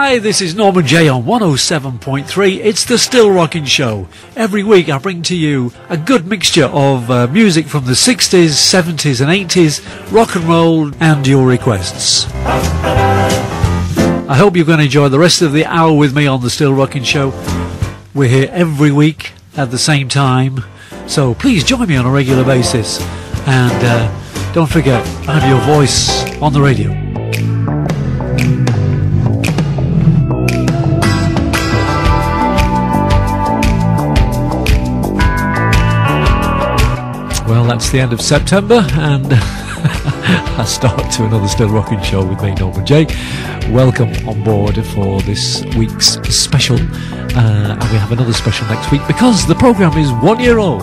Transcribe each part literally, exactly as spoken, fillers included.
Hey, this is Norman J on one oh seven point three. It's the Still Rockin' Show. Every week I bring to you a good mixture of uh, music from the sixties, seventies and eighties, rock and roll, and your requests. I hope you're going to enjoy the rest of the hour with me on the Still Rockin' Show. We're here every week at the same time, so please join me on a regular basis. And uh, don't forget, I have your voice on the radio. Well, that's the end of September, and I start to another Still Rockin' Show with me, Norman J. Welcome on board for this week's special, uh, and we have another special next week because the programme is one year old.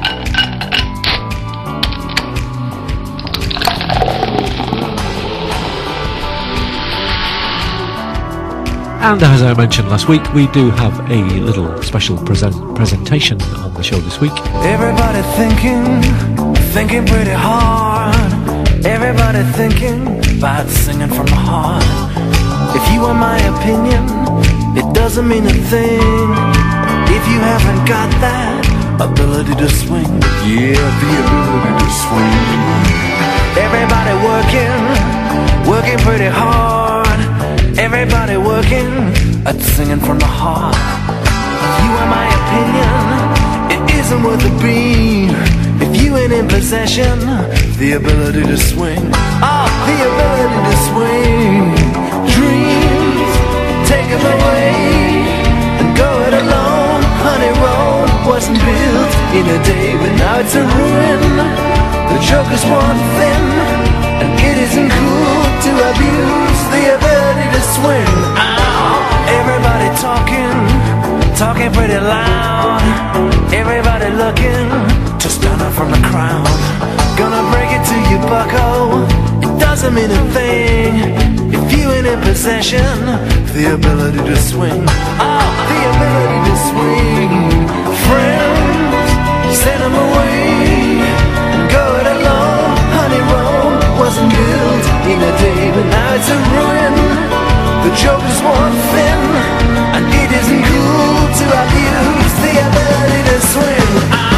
And as I mentioned last week, we do have a little special present presentation on the show this week. Everybody thinking, thinking pretty hard. Everybody thinking about singing from the heart. If you want my opinion, it doesn't mean a thing if you haven't got that ability to swing. Yeah, the ability to swing. Everybody working, working pretty hard. Everybody working at singing from the heart. You want my opinion, it isn't worth a beat if you ain't in possession the ability to swing. Oh, the ability to swing. Dreams, take them away and go it alone. Honey Road wasn't built in a day, but now it's a ruin. The joke is one thing, and it isn't cool to abuse the ability to swing. Ow. Everybody talking, talking pretty loud. Everybody looking to stand up from the crowd. Gonna break it to you, bucko, it doesn't mean a thing if you ain't in possession the ability to swing. Oh, the ability to swing. Friends, send them away and go it alone. Honey Road wasn't built in a day, but now it's a ruin. The joke is one thing, and it isn't cool to abuse the ability to swing. Ow.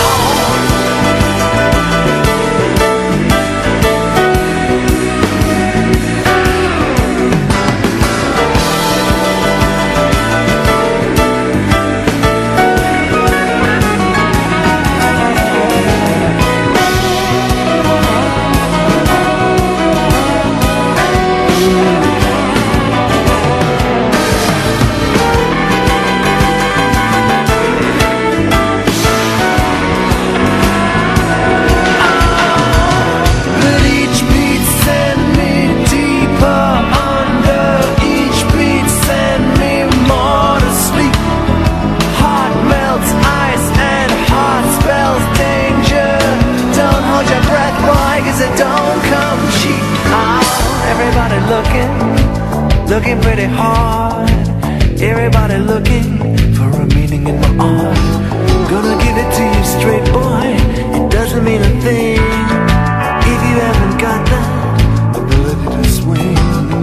Looking pretty hard. Everybody looking for a meaning in the art. Gonna give it to you straight, boy. It doesn't mean a thing if you haven't got that ability to swing.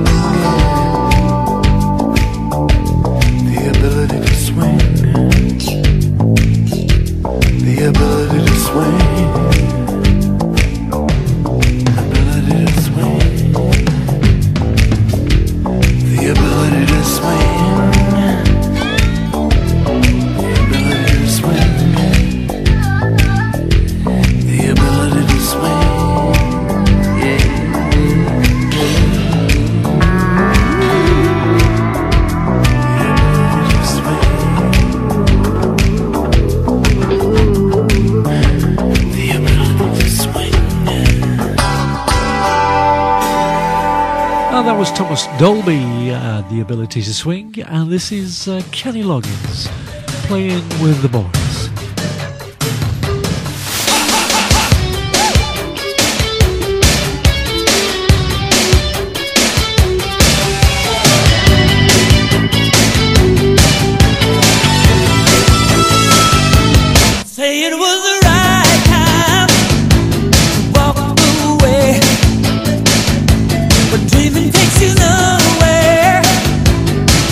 The ability to swing. The ability to swing. Ability to swing. The ability to swing. The ability to swing. The ability to swing. Yeah. That was Thomas Dolby, uh, The Ability to Swing, and this is uh, Kenny Loggins playing with the boys. Say it was the right time to walk away, but dreaming takes you nowhere.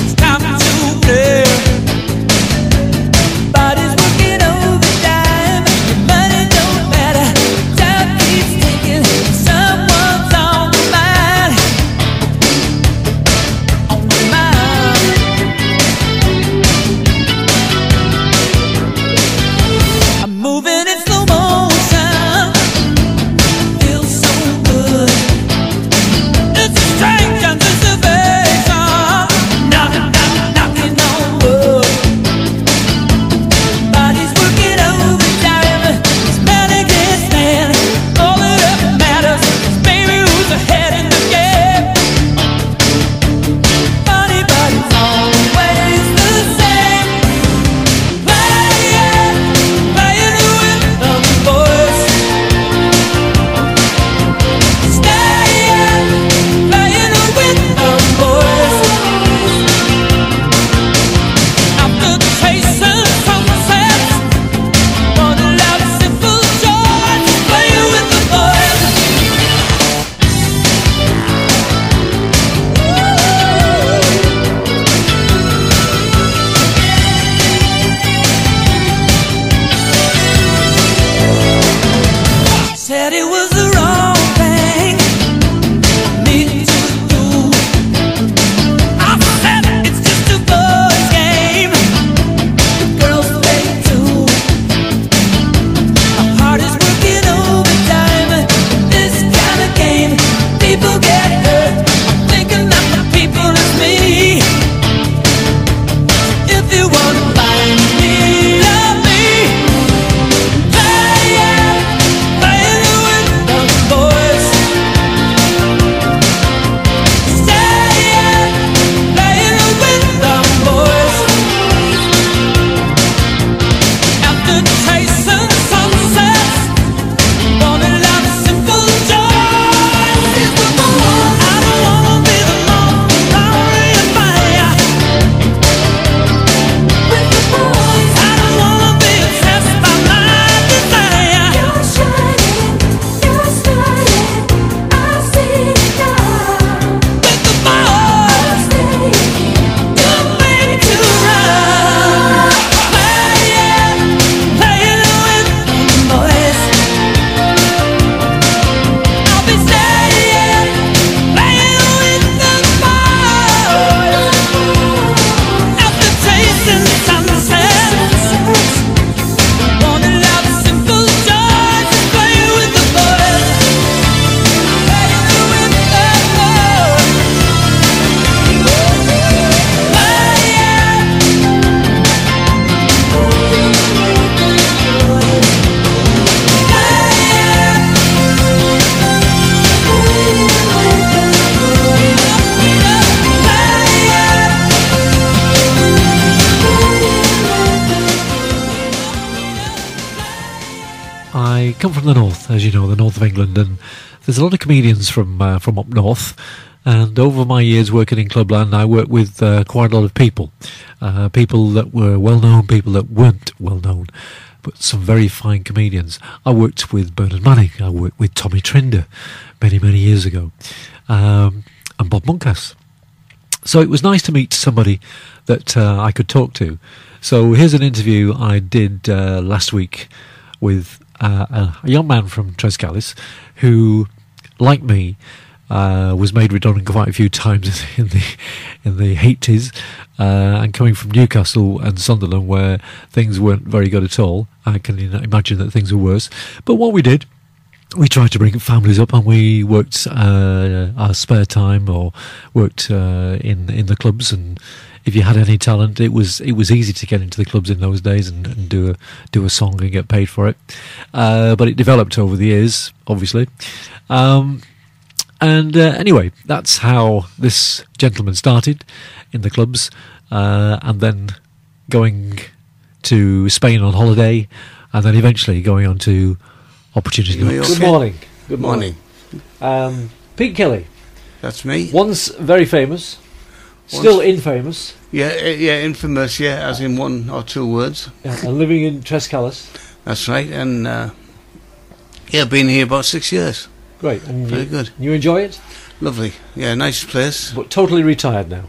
the north, as you know, the north of England, and there's a lot of comedians from uh, from up north. And over my years working in Clubland, I worked with uh, quite a lot of people, uh, people that were well known, people that weren't well known, but some very fine comedians. I worked with Bernard Manning, I worked with Tommy Trinder many, many years ago, um, and Bob Moncas. So it was nice to meet somebody that uh, I could talk to. So here's an interview I did uh, last week with uh, a, a young man from Trescalis who, like me, Uh, was made redundant quite a few times in the in the eighties, uh, and coming from Newcastle and Sunderland, where things weren't very good at all. I can imagine that things were worse. But what we did, we tried to bring families up, and we worked uh, our spare time, or worked uh, in in the clubs. And if you had any talent, it was it was easy to get into the clubs in those days and, and do a do a song and get paid for it. Uh, but it developed over the years, obviously. Um, And uh, anyway, that's how this gentleman started in the clubs, uh, and then going to Spain on holiday, and then eventually going on to Opportunity Knocks. Good morning. Good morning. Um, Pete Kelly. That's me. Once very famous, Once, still infamous. Yeah, uh, yeah, infamous, yeah, as in one or two words. Yeah, and living in Trescalis. That's right, and uh, yeah, been here about six years. Great. And Very you, good. You enjoy it? Lovely. Yeah, nice place. But totally retired now?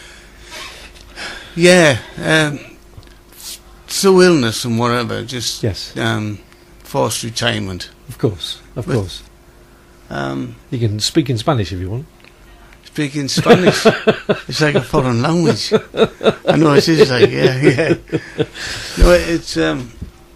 Yeah. Um, through illness and whatever, just yes. um, forced retirement. Of course, of but, course. Um, you can speak in Spanish if you want. Speaking Spanish. It's like a foreign language. I know it is like, yeah, yeah. No, it's... Um,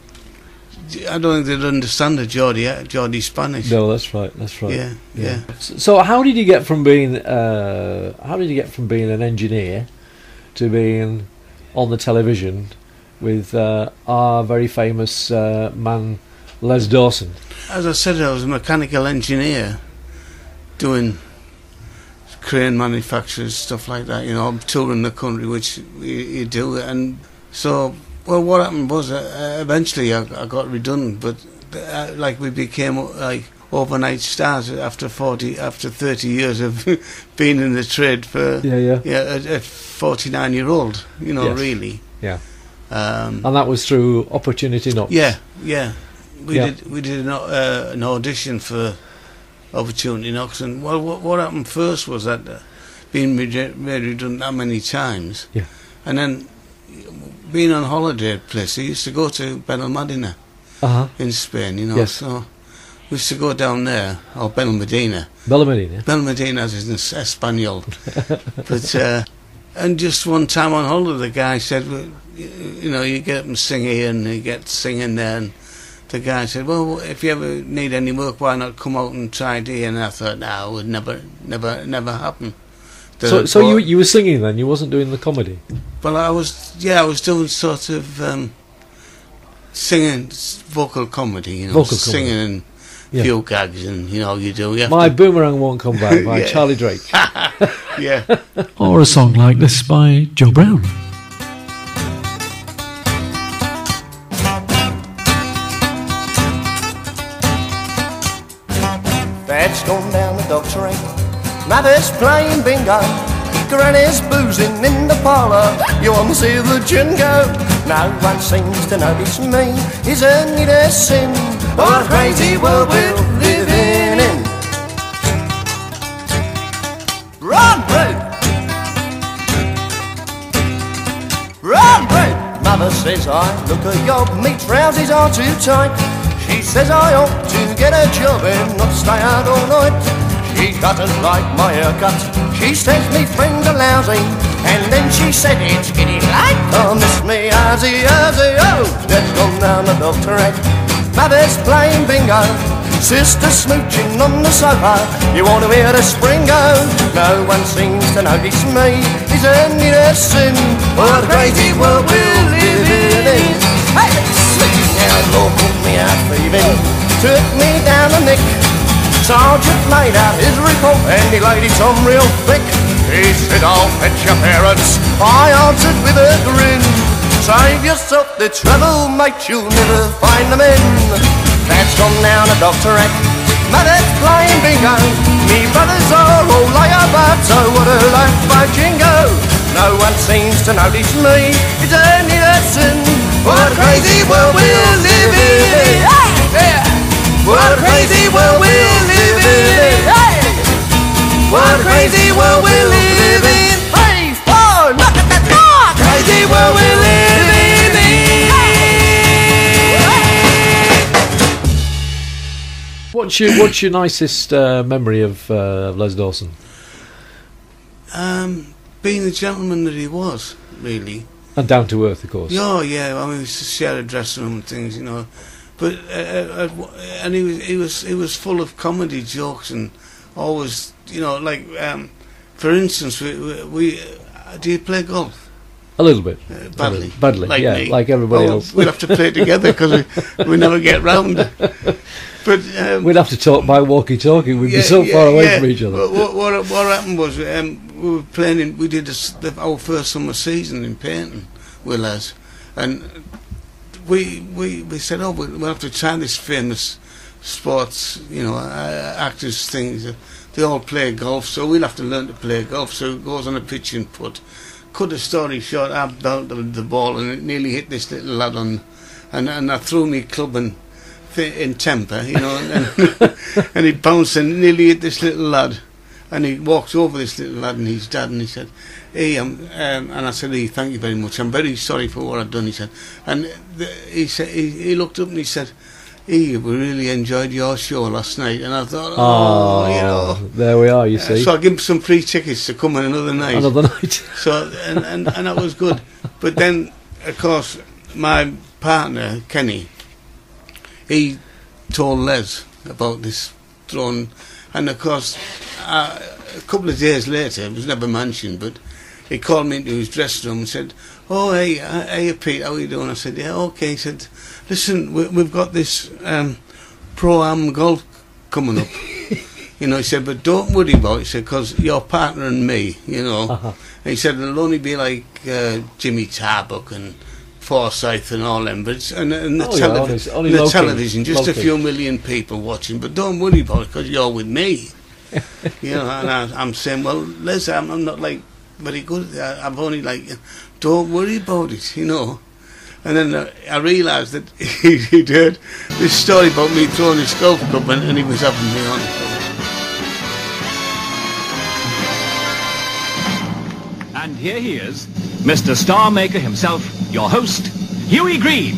I don't think they'd understand the Geordie, Geordie Spanish. No, that's right. That's right. Yeah, yeah. yeah. So, how did you get from being, uh, how did you get from being an engineer to being on the television with uh, our very famous uh, man, Les Dawson? As I said, I was a mechanical engineer, doing crane manufacturers, stuff like that. You know, touring the country, which you, you do, and so. Well, what happened was uh, eventually I, I got redundant, but uh, like we became like overnight stars after forty, after thirty years of being in the trade for yeah, yeah, yeah, a, a forty-nine year old, you know, yes. really, yeah. Um, and that was through Opportunity Knocks. Yeah, yeah. We yeah. did we did an, uh, an audition for Opportunity Knocks, and well, what, what happened first was that uh, being made redundant that many times, yeah, and then. Being on holiday at place, I used to go to Benalmádena uh-huh. in Spain, you know. Yes. So we used to go down there, or Benalmádena. Benalmádena. Benalmádena is in Espanol. But uh, and just one time on holiday, the guy said, well, you, you know, you get up and sing here, and you get singing there. And the guy said, well, if you ever need any work, why not come out and try it here? And I thought, no, it would never, never, never happen. The so, so you you were singing then? You wasn't doing the comedy? Well, I was. Yeah, I was doing sort of um, singing, vocal comedy. You know, vocal singing comedy. and yeah. few gags, and you know, you do. You have My to Boomerang Won't Come Back by Charlie Drake. Yeah. Or a song like this by Joe Brown. Dad's gone down the dog train. Mother's playing bingo, Granny's boozing in the parlour. You want to see the gin go? No one seems to notice me. Isn't it a sin? What a crazy world we're living in. Run, Red! Run, Red! Mother says I look a yob, me trousers are too tight. She says I ought to get a job and not stay out all night. She doesn't like my haircut. She says me friends are lousy. And then she said it's getting late. Oh, miss me, Ozzy, Ozzy, oh. Dad's gone down the dog track. Mother's playing bingo. Sister smooching on the sofa. You want to hear the spring go? No one seems to notice me. Isn't it a sin? What a crazy world we're living in. Hey, now Lord put me out thieving. Took me down the neck. Sergeant made out his report and he laid it on real thick. He said, I'll fetch your parents. I answered with a grin. Save yourself the trouble, mate, you'll never find them in. Dad's gone down a doctorate, Mother's playing bingo. Me brothers are all layabouts, so what a life by jingo. No one seems to notice me, it's only lesson. What a crazy world we're living in. Yeah. What a crazy world we're living in. Hey. What a crazy world we're living in. Three, four, look at that dog. Crazy world we're living in. What's your What's your nicest uh, memory of uh, Les Dawson? Um, being the gentleman that he was, really. And down to earth, of course. Yeah, yeah. I mean, we used to share a dressing room and things, you know. But uh, uh, and he was he was he was full of comedy jokes and always, you know, like um, for instance, we, we, we uh, do you play golf? A little bit. Uh, badly, badly, like yeah, me. like everybody oh, else. We'd have to play together because we we never get round. But um, we'd have to talk by walkie-talkie. We'd yeah, be so yeah, far away yeah. from each other. But what, what what happened was um, we were playing. In, we did a, the, our first summer season in painting with Les, and we we we said, oh, we'll have to try this famous sports, you know, uh, actors things. They all play golf, so we'll have to learn to play golf. So it goes on a pitch and putt. Cut the story short, I bounced the ball and it nearly hit this little lad on, and and I threw me club and in temper, you know, and, and he bounced and nearly hit this little lad, and he walked over this little lad and his dad, and he said, "Hey," um, um, and I said, "Hey, thank you very much. I'm very sorry for what I've done." He said, and the, he said he, he looked up and he said, "Hey, we really enjoyed your show last night," and I thought, "Oh, oh you know." There we are. You Uh, see. so I gave him some free tickets to come in another night. Another night. So and, and and that was good. But then, of course, my partner Kenny, he told Les about this throne, and of course, uh, a couple of days later, it was never mentioned, but he called me into his dressing room and said, "Oh, hey, uh, hey, Pete, how are you doing?" I said, "Yeah, okay." He said, "Listen, we, we've got this um, pro-am golf coming up." You know, he said, "But don't worry about it," he said, "because your partner and me, you know." Uh-huh. And he said, "It'll only be like uh, Jimmy Tarbuck and Forsyth and all them, but it's, and, and the, Oh, yeah, televi- only- only the local- television, just local. a few million people watching, but don't worry about it because you're with me." You know, and I, I'm saying, "Well, Les, I'm, I'm not like very good. I, I'm only like, don't worry about it, you know." And then uh, I realised that he, he'd heard this story about me throwing his golf club, and, and he was having me on. And here he is, Mister Star Maker himself, your host, Huey Green.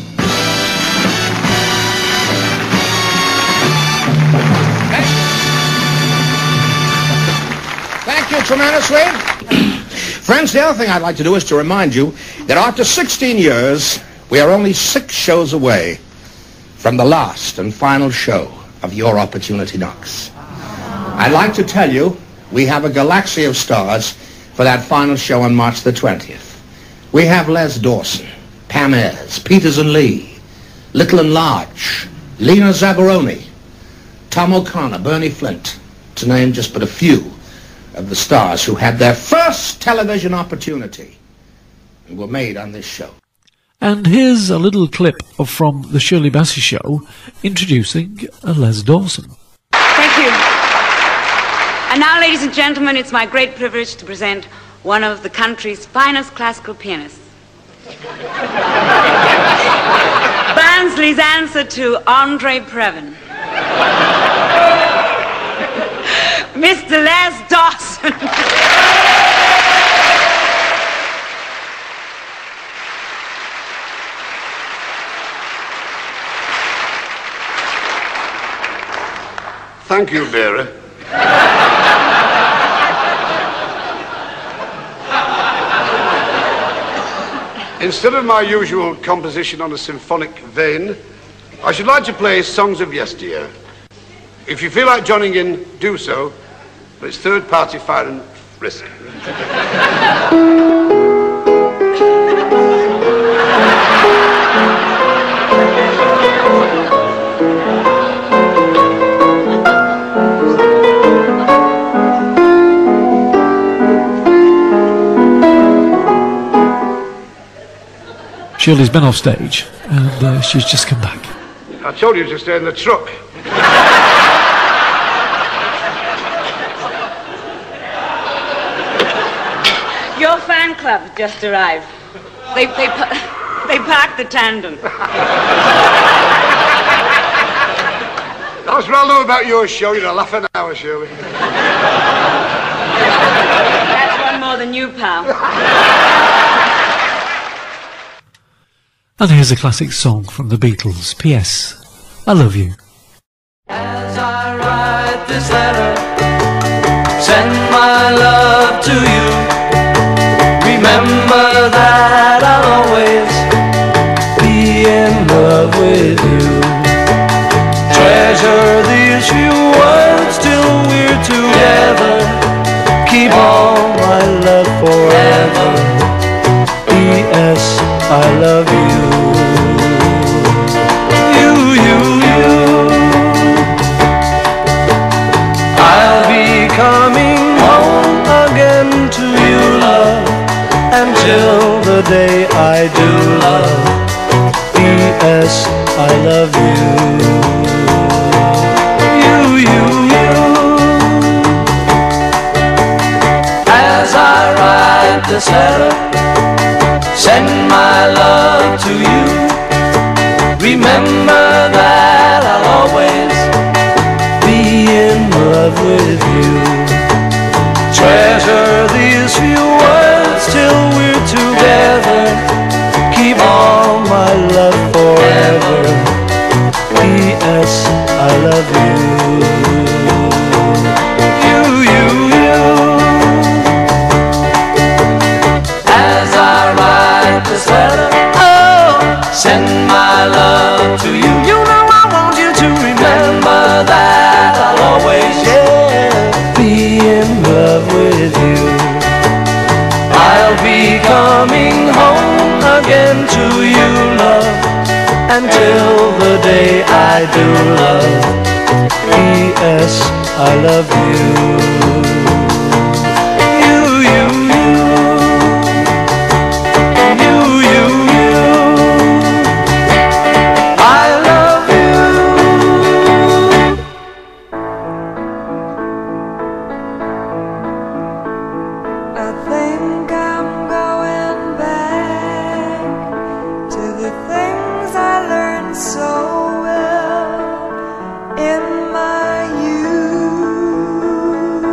Thank you tremendously. Friends, the other thing I'd like to do is to remind you that after sixteen years, we are only six shows away from the last and final show of Your Opportunity Knocks. I'd like to tell you we have a galaxy of stars for that final show on March the twentieth. We have Les Dawson, Pam Ayres, Peters and Lee, Little and Large, Lena Zabaroni, Tom O'Connor, Bernie Flint, to name just but a few of the stars who had their first television opportunity and were made on this show. And here's a little clip of from the Shirley Bassey Show introducing uh, Les Dawson. Thank you. And now, ladies and gentlemen, it's my great privilege to present one of the country's finest classical pianists. Barnsley's answer to Andre Previn. Mister Les Dawson. Thank you, Vera. Instead of my usual composition on a symphonic vein, I should like to play Songs of Yesteryear. If you feel like joining in, do so, but it's third-party fire and risk. Shirley's been off stage and uh, she's just come back. I I told you to stay in the truck. Your fan club has just arrived. They, they, pa- they parked the tandem. That's what I love about your show. You're a laugh an hour, Shirley. That's one more than you, pal. And here's a classic song from the Beatles, P S I Love You. As I write this letter, send my love to you. Remember that I'll always be in love with you. Treasure these few words till we're together. Keep all my love forever. P S I love you. You, you, you. I'll be coming home again to you, love, until the day I do, love. P S I love you. You, you, you. As I write this letter, send my love to you. Remember that I'll always be in love with you. Treasure these few words till we're together. Keep all my love forever. P S I love you. You, you, you. As I write this letter, oh, send my love to you. You know I want you to remember that I'll always, yeah, be in love with you. I'll be coming home again to you, love, until the day I do, love. P S I love you. You, you, you. You, you, you. I love you. I think I'm going back to the things I learned so well in my youth.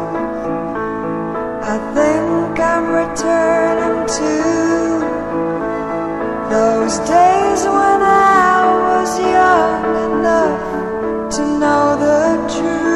I think I'm returning to those days when I was young enough to know the truth.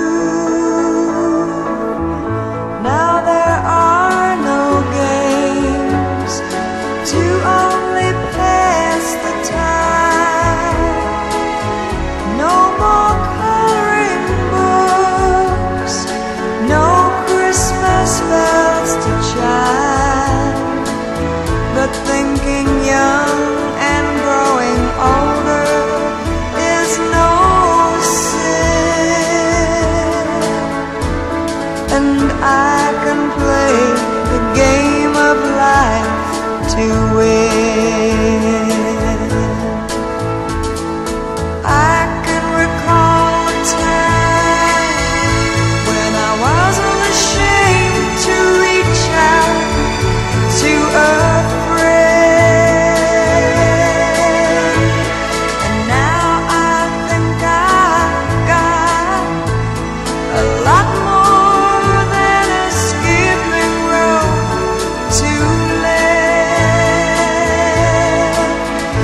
Now there are no games to only pass the time. No more coloring books, no Christmas bells to chime. But thinking young and growing older is no sin. And I can play the game of life to win. I can recall a time when I wasn't ashamed to reach out to a friend. And now I think I've got a lot more than a skipping rope to lend.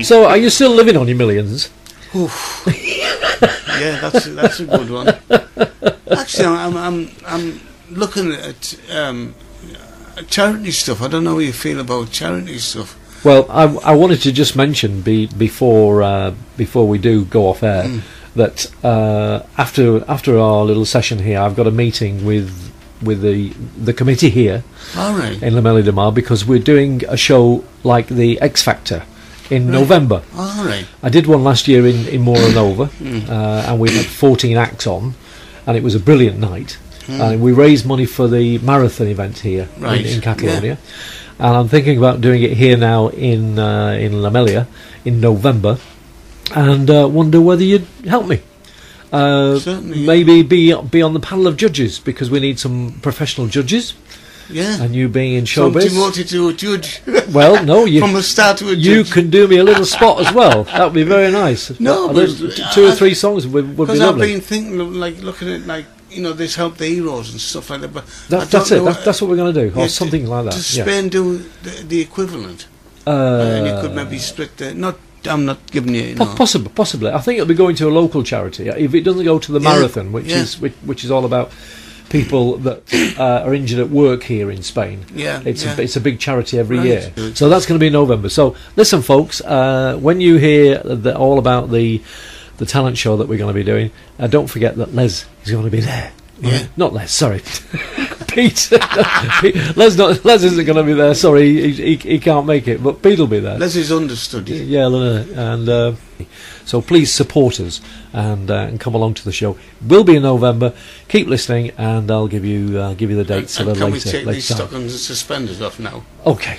So, are you still living on your millions? Oof. Yeah, that's that's a good one. Actually, I'm I'm I'm looking at um, charity stuff. I don't know how you feel about charity stuff. Well, I, I wanted to just mention be, before uh, before we do go off air mm. that uh, after after our little session here, I've got a meeting with with the the committee here All right. in Lamelli de Mar, because we're doing a show like the X Factor in right. November. All right. I did one last year in in Moranova, mm. uh, and we had fourteen acts on, and it was a brilliant night. Mm. And we raised money for the marathon event here right. in, in Catalonia. Yeah. And I'm thinking about doing it here now in uh, in Lamelia in November, and uh, wonder whether you'd help me. Uh, Certainly. Maybe be be on the panel of judges, because we need some professional judges. Yeah. And you being in So I'm showbiz. demoted to a judge. Well, no, you from the start to a judge. you can do me a little spot as well. That would be very nice. No, A but little- t- two or three songs would, would be Because I've lovely. been thinking, of, like looking at like you know this help the heroes and stuff like that. But That, I that's don't it. know, That's, that's what we're going to do, or yeah, something like that. Does yeah. Spain do the, the equivalent? Uh, and you could maybe split the. Not, I'm not giving you. you Po- know. possibly, possibly. I think it'll be going to a local charity. If it doesn't go to the Yeah, marathon, which yeah. is which, which is all about people that uh, are injured at work here in Spain. Yeah, it's yeah. a it's a big charity every Right. year. Good. So that's going to be in November. So listen, folks, uh, when you hear the, all about the the talent show that we're going to be doing, uh, don't forget that Les is going to be there. Yeah. Not Les, sorry. Pete. Les, not, Les isn't going to be there, sorry, he, he, he can't make it, but Pete will be there. Les is understudy. Yeah, and uh, so please support us and uh, and come along to the show. We'll be in November. Keep listening, and I'll give you uh, give you the dates And, a and little can later. we take later these time. stockings and suspenders off now? Okay.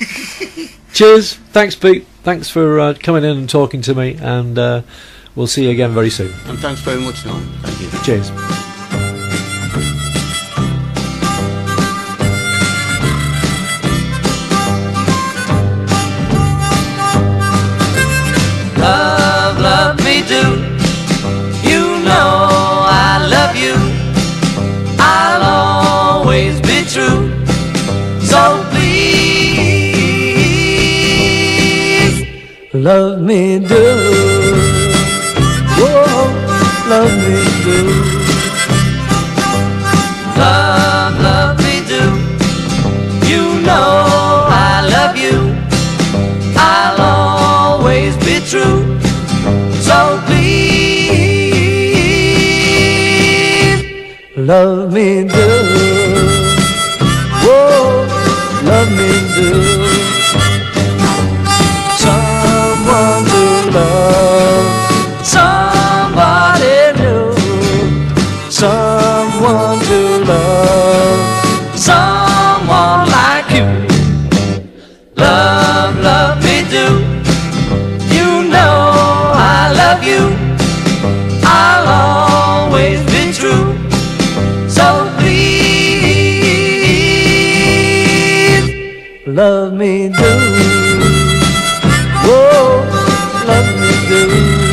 Cheers. Thanks, Pete. Thanks for uh, coming in and talking to me, and uh, we'll see you again very soon. And thanks very much, Noel. Thank you. Cheers. Love, love me do. You know I love you. I'll always be true. So please, love me do. Whoa, love me do. Love, love me do. You know I love you. I'll always be true. So please, love me do. Whoa, love me do. Someone to love, somebody new. Someone to love, someone like you. Love, love me do. You know I love you. I'll always be true. So please, love me do. Whoa, love me do.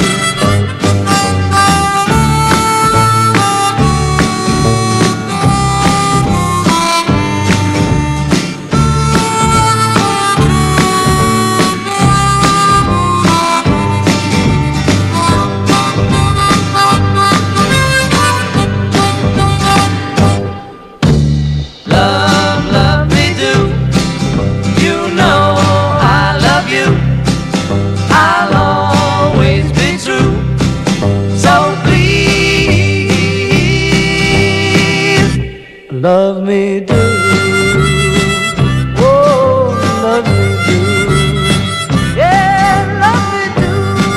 Love, love me do. You know I love you. I'll always be true. So please, love me do. Oh, love me do. Yeah, love me do.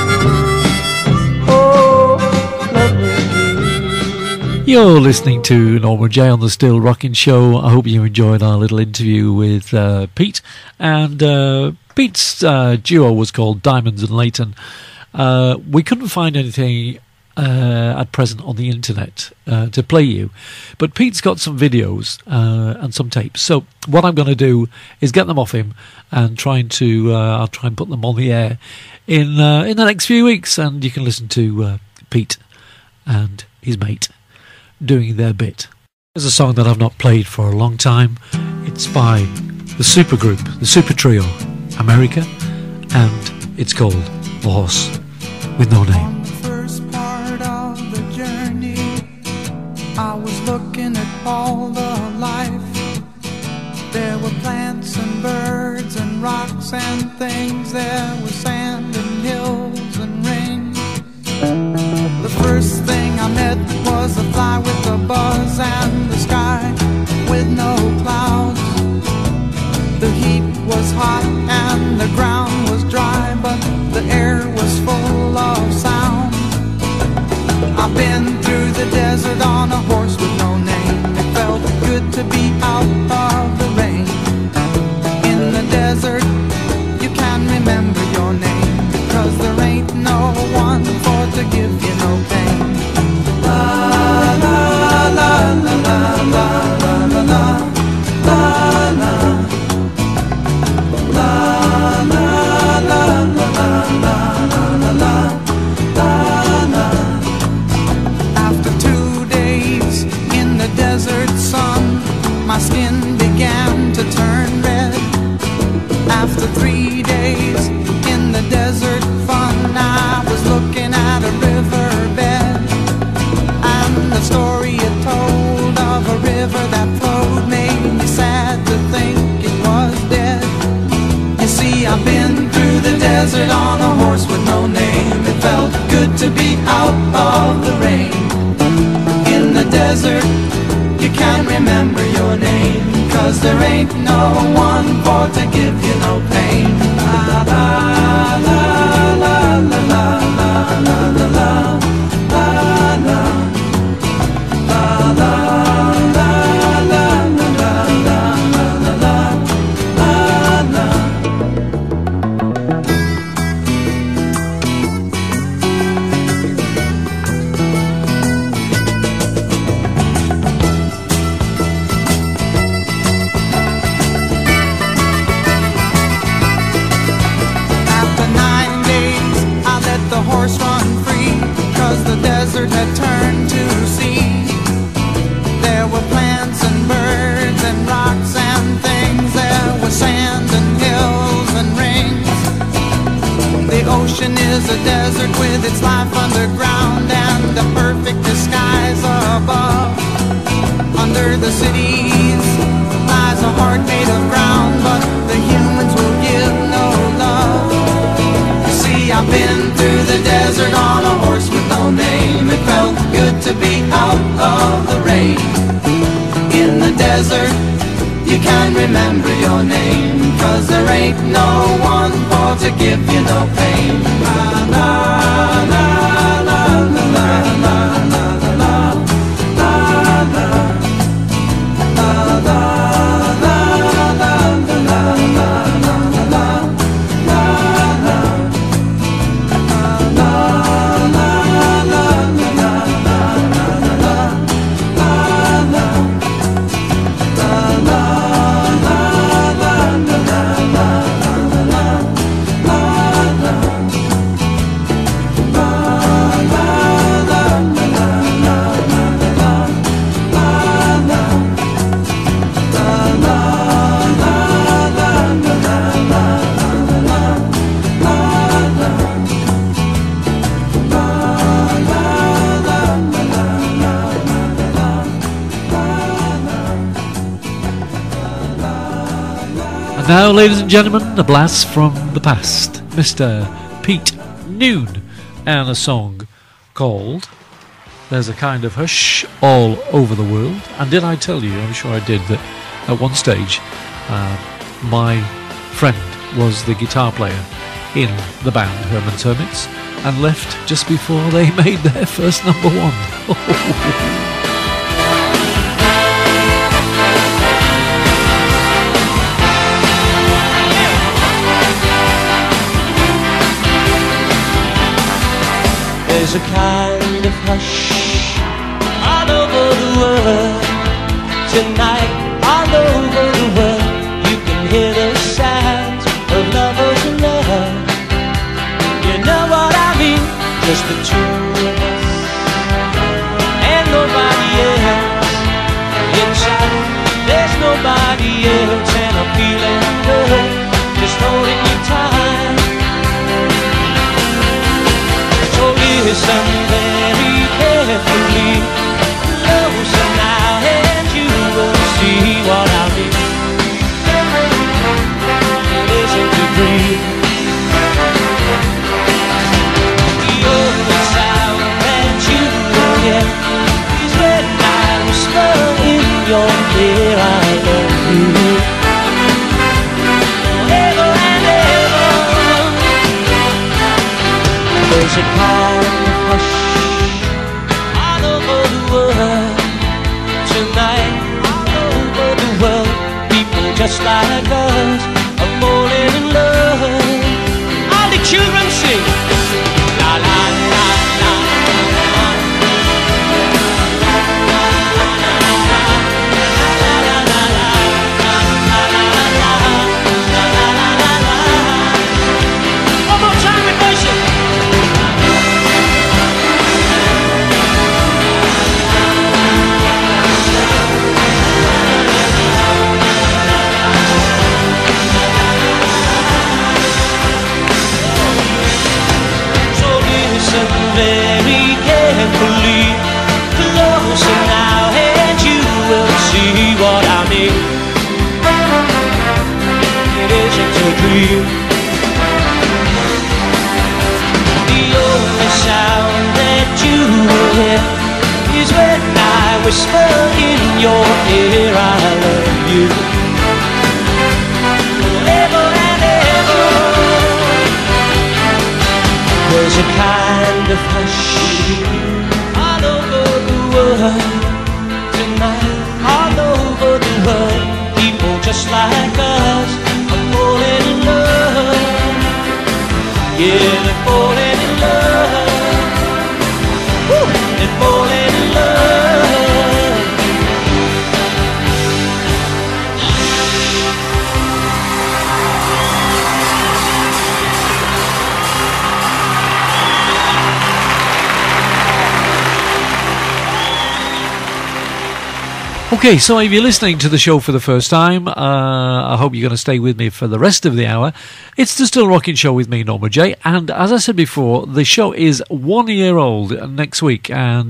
Oh, love me do. You're listening to Norman J on the Still Rockin' Show. I hope you enjoyed our little interview with uh, Pete. And uh, Pete's uh, duo was called Diamonds and Leighton. Uh, we couldn't find anything uh, at present on the internet uh, to play you, but Pete's got some videos uh, and some tapes. So what I'm going to do is get them off him and trying to uh, I'll try and put them on the air in uh, in the next few weeks, and you can listen to uh, Pete and his mate doing their bit. There's a song that I've not played for a long time. It's by the supergroup, the super trio, America and It's called The Horse with No Name. On the first part of the journey, I was looking at all the life. There were plants and birds and rocks and things. There was sand and hills and rain. The first thing I met was a fly with a buzz and the sky with no clouds. The heat was hot and the ground was dry, but the air was full of sound. I've been through the desert on a horse with no name. It felt good to be out of the rain. In the desert, you can remember your name, because there ain't no one for to give you no pain. La la la la la la la la la la la. After two days in the desert sun, my skin began to turn red. After three days in the desert fun, I was looking at a riverbed, and the story it told of a river that flowed made me sad to think it was dead. You see, I've been through the desert on a horse with no name. It felt good to be out of the rain. In the desert, you can't remember your name, 'cause there ain't no one for to give you no pain. La la la la la la la la la la la la la la la horse run free, 'cause the desert had turned to sea. There were plants and birds and rocks and things. There was sand and hills and rings. The ocean is a desert with its life underground and a perfect disguise above. Under the cities lies a heart made of ground, but the humans will give no love. I've been through the desert on a horse with no name. It felt good to be out of the rain. In the desert, you can't remember your name, 'cause there ain't no one for to give you no pain. La la la la la la la la la la la la la. Now, ladies and gentlemen, a blast from the past. Mister Pete Noone and a song called There's a Kind of Hush All Over the World. And did I tell you, I'm sure I did, that at one stage uh, my friend was the guitar player in the band Herman's Hermits and left just before they made their first number one. There's a kind of hush all over the world. Tonight, all over the world, you can hear the sounds of lovers in love. You know what I mean? Just the two of us and nobody else. Inside, there's nobody else, and I'm feeling good, just holding you tight. listen very carefully, closer now, and you will see what I mean. It isn't a dream. The only sound that you will hear is when I whisper in your ear, I love you. Forever and ever. There's a kind of hush all over the world tonight, all over the world. People just like us are falling in love. All the children sing la la la la la. One more time, reverse it. Very carefully, closer now, and you will see what I mean. It isn't a dream. The only sound that you will hear is when I whisper in your ear, I love you. Forever and ever. There's a kind of hush all over the world tonight, all over the world. People just like us are falling in love. Yeah, they're falling in love. Woo! They're falling in love. Okay, so if you're listening to the show for the first time, uh, I hope you're going to stay with me for the rest of the hour. It's the Still Rocking Show with me, Norman J. And as I said before, the show is one year old next week. And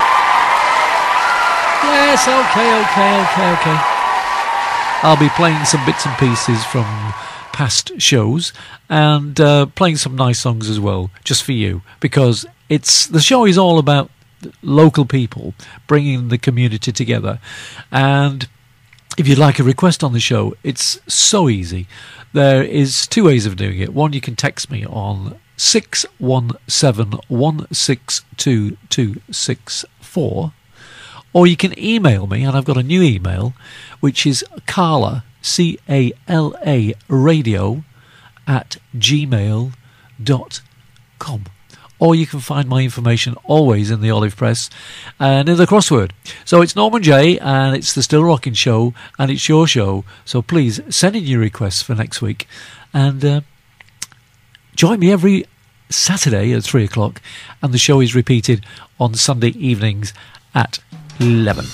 yes, okay, okay, okay, okay. I'll be playing some bits and pieces from past shows and uh, playing some nice songs as well, just for you, because it's the show is all about local people bringing the community together. And if you'd like a request on the show, it's so easy. There is two ways of doing it. One, you can text me on six one seven one six two two six four, or you can email me, and I've got a new email, which is Carla, C A L A radio at gmail dot com. Or you can find my information always in the Olive Press and in the crossword. So it's Norman J, and it's the Still Rocking Show, and it's your show. So please send in your requests for next week, and uh, join me every Saturday at three o'clock, and the show is repeated on Sunday evenings at eleven.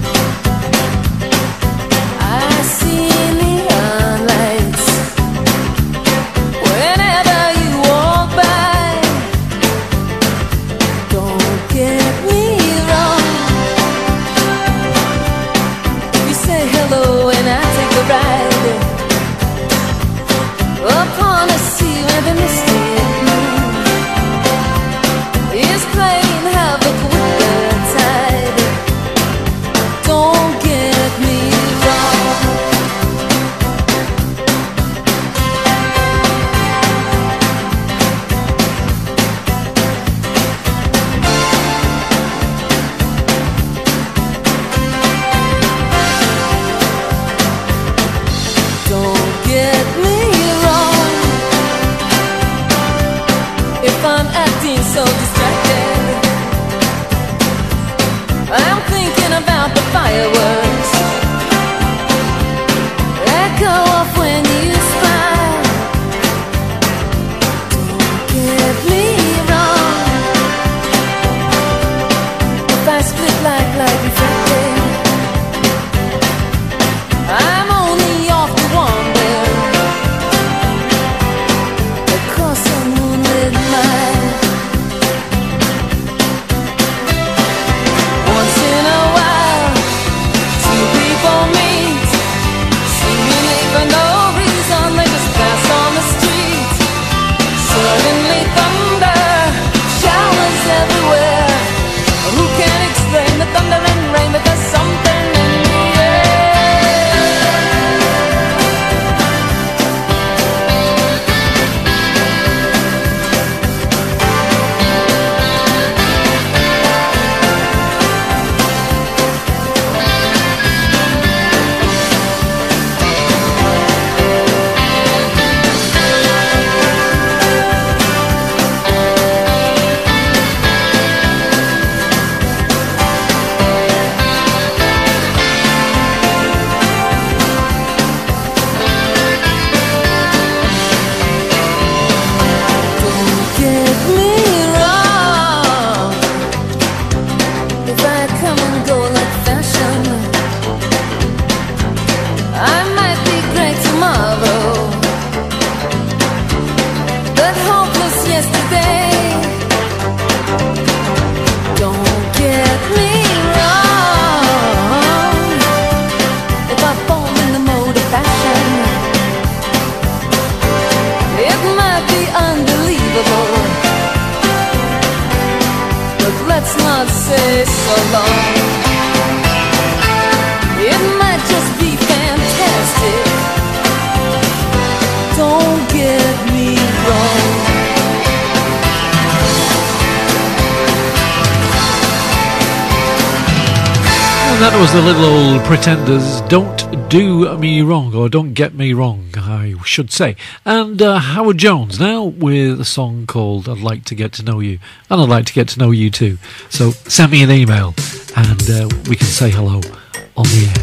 I see neon lights along. It might just be fantastic. Don't get me wrong. And that was the Little Old Pretenders. Don't do me wrong, or don't get me wrong, I should say. And uh, Howard Jones now with a song called I'd Like to Get to Know You. And I'd like to get to know you too. So send me an email and uh, we can say hello on the air.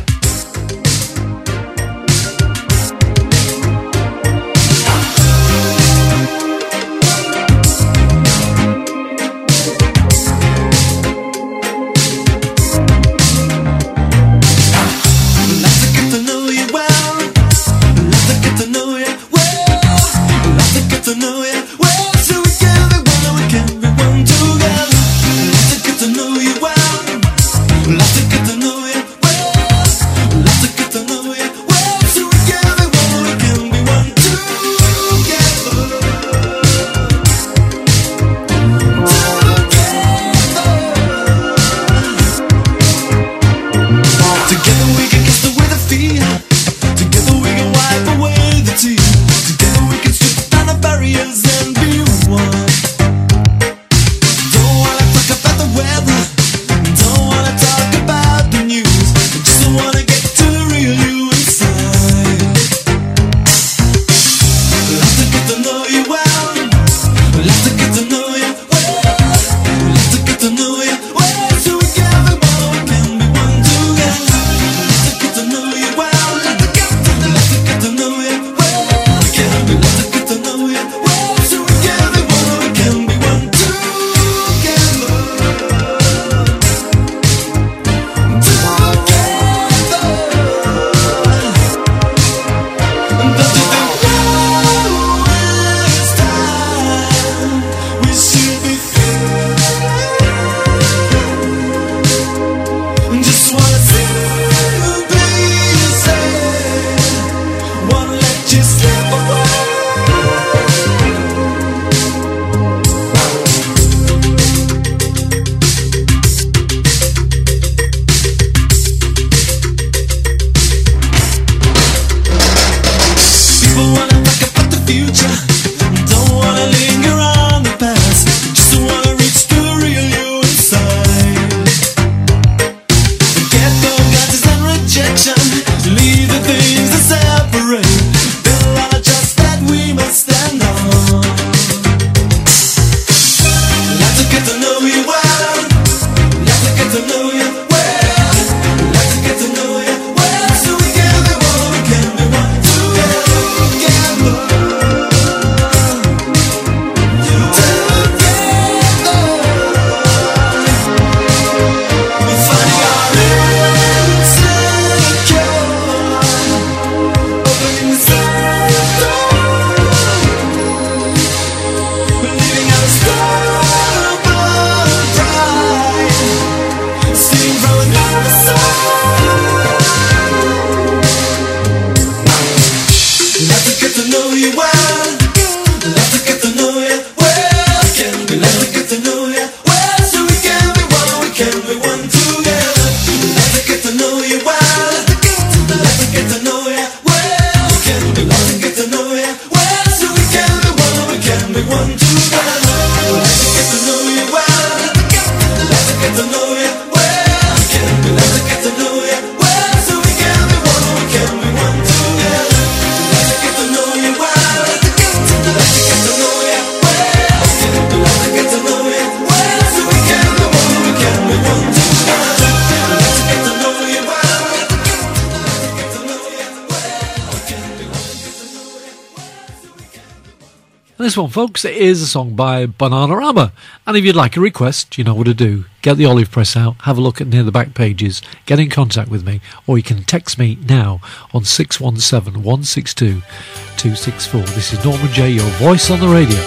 This one, folks, is a song by Bananarama. And if you'd like a request, you know what to do. Get the olive press out, have a look at near the back pages, get in contact with me, or you can text me now on six one seven, one six two, two six four. This is Norman J, your voice on the radio.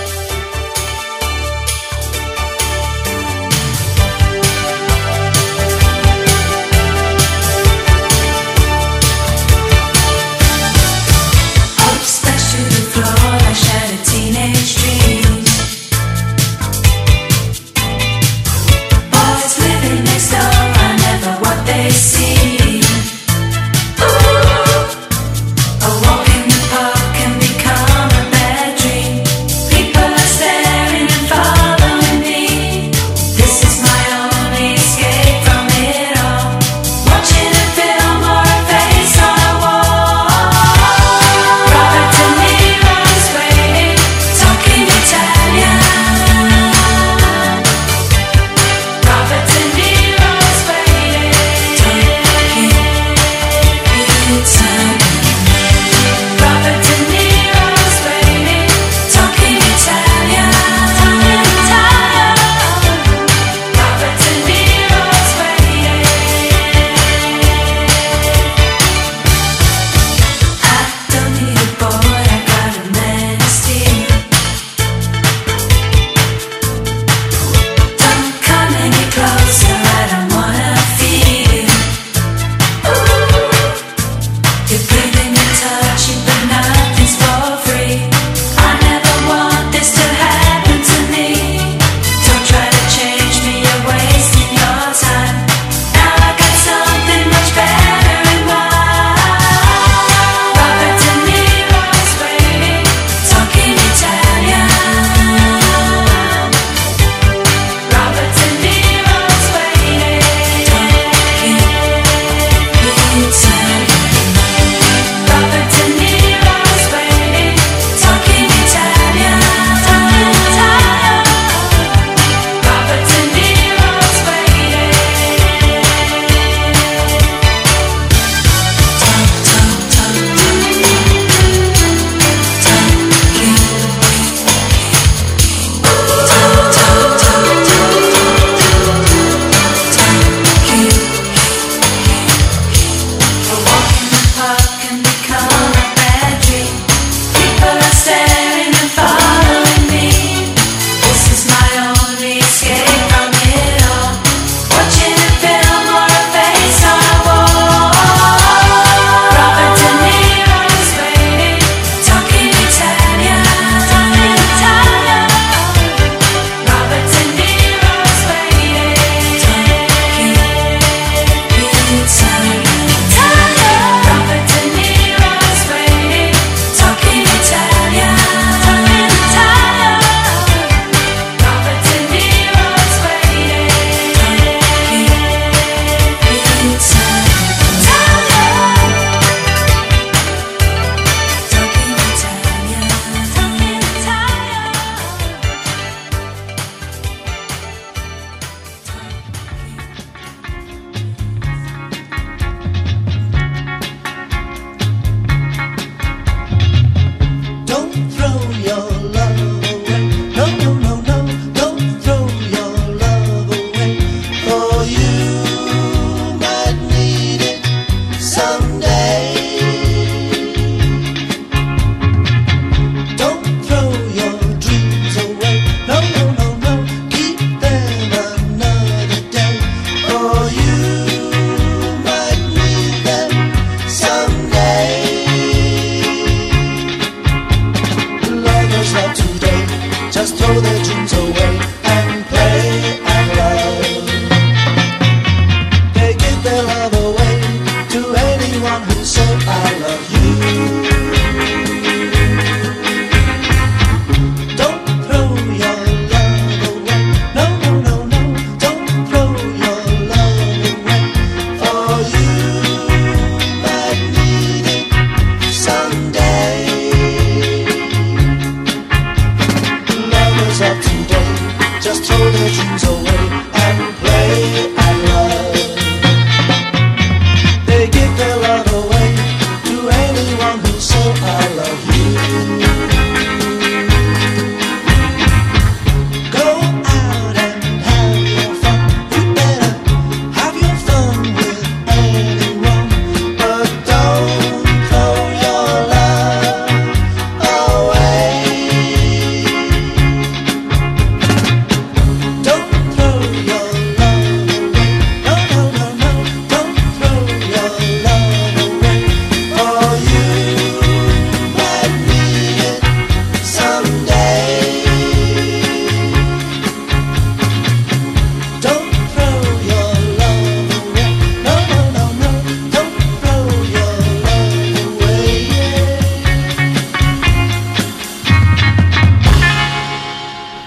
Boys living next door.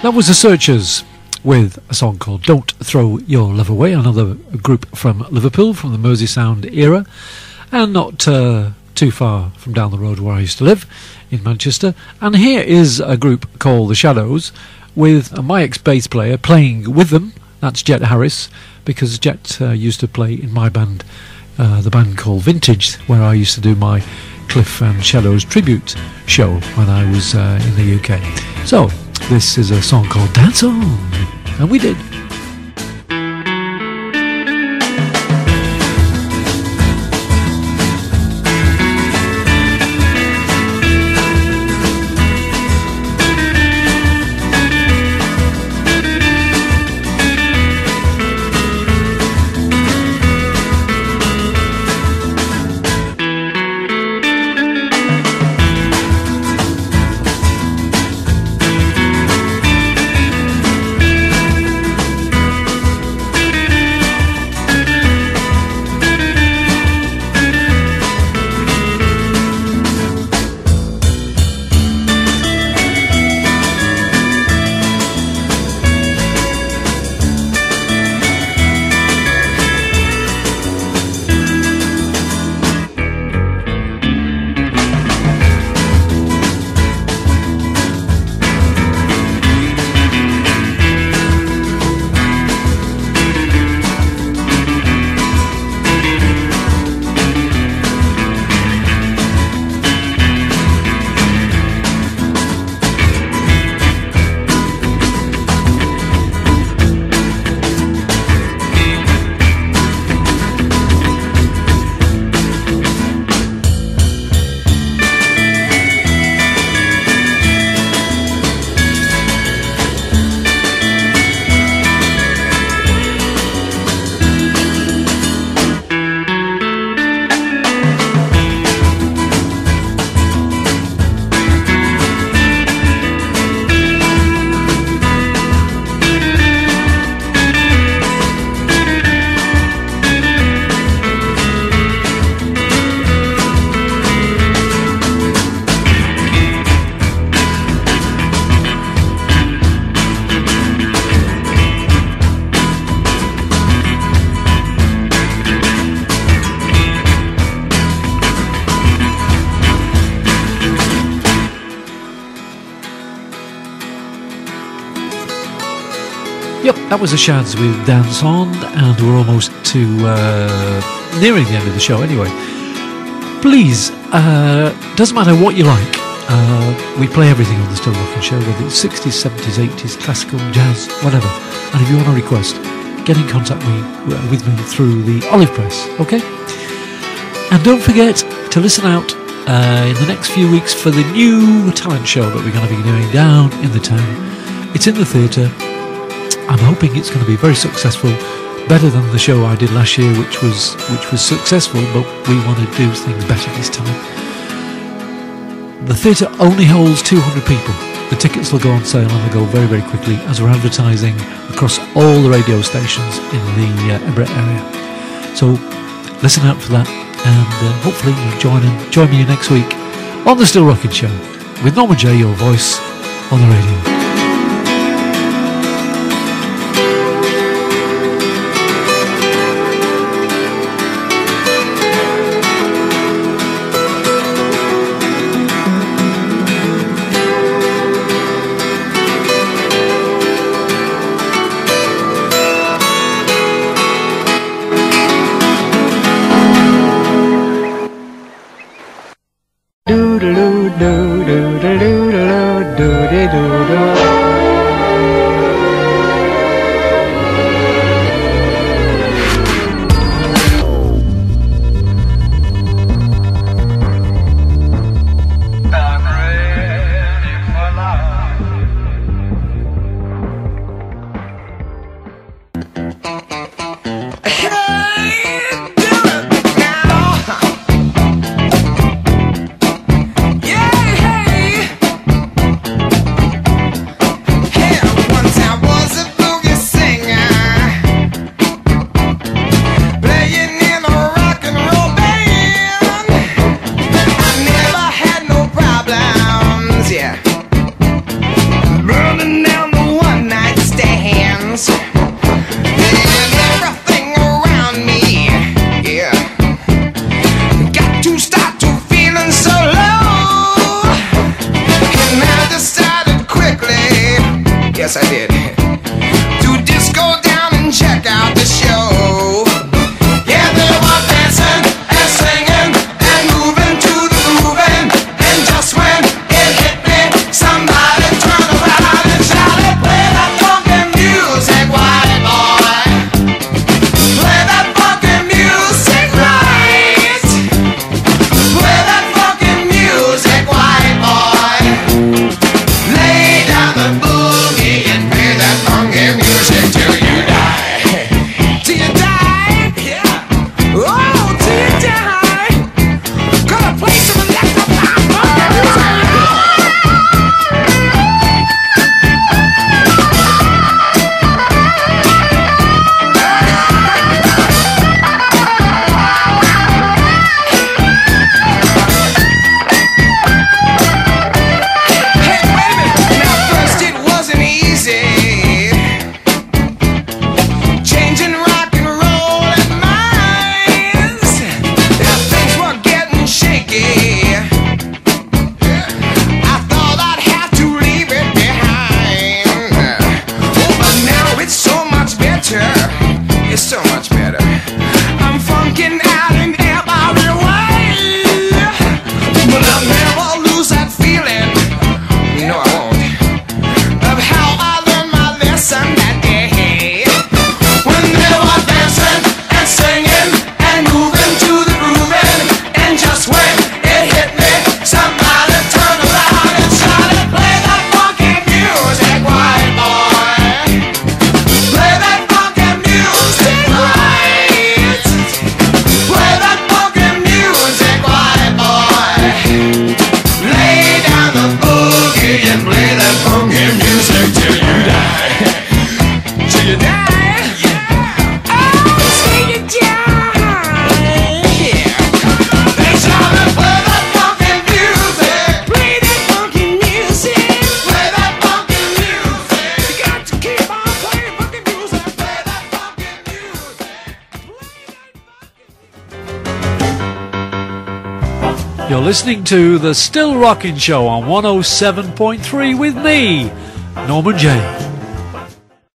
That was The Searchers with a song called Don't Throw Your Love Away, another group from Liverpool from the Merseysound era, and not uh, too far from down the road where I used to live in Manchester. And here is a group called The Shadows with my ex-bass player playing with them. That's Jet Harris, because Jet uh, used to play in my band, uh, the band called Vintage, where I used to do my Cliff and Shadows tribute show when I was uh, in the U K. So this is a song called Dance On, and we did. Yep, that was the Shads with Dance On, and we're almost to uh, nearing the end of the show anyway. Please, uh, doesn't matter what you like, uh, we play everything on the Still Rocking Show, whether it's sixties, seventies, eighties, classical, jazz, whatever. And if you want to request, get in contact me, with me through the Olive Press, okay? And don't forget to listen out uh, in the next few weeks for the new talent show that we're going to be doing down in the town. It's in the theatre. I'm hoping it's going to be very successful, better than the show I did last year, which was which was successful, but we want to do things better this time. The theatre only holds two hundred people. The tickets will go on sale and they'll go very, very quickly, as we're advertising across all the radio stations in the uh, Everett area. So listen out for that, and uh, hopefully you'll join, in, join me next week on the Still Rocking Show with Norman J, your voice on the radio. Yes, I did. Do disco down and check out the show. Yeah, they were dancing and singing and moving to the grooving. And just when it hit me, somebody turned around and shouted, play that funky music, white boy. Play that funky music right. Play that funky music, white boy. Lay down the boogie and play that funky music till you die. Till you die, yeah. Oh, till you die. Gonna play some electro pop funky music. Hey, wait a minute. Now, first it wasn't easy. Changing rock and roll and minds. Yeah, things were getting shaky. I thought I'd have to leave it behind. Oh, but now it's so much better. It's so much better. I'm funkin' out in every way. But I'll never lose that feeling. No, I won't. Of how I learned my lesson that day. When they were dancing and singing and moving to the grooving. And just when it hit me, somebody turned around and shouted, play that funky music, white boy. Play that funky music right. Play that funky music, white boy. Lay down the boogie and play that funky music till you die. Till you die. Oh, till you die. Yeah. They shouted, play that funky music. Play that funky music. Play that funky music. You got to keep on playing funky music. Play that funky music. You're listening to The Still Rockin' Show on one oh seven point three with me, Norman Jay.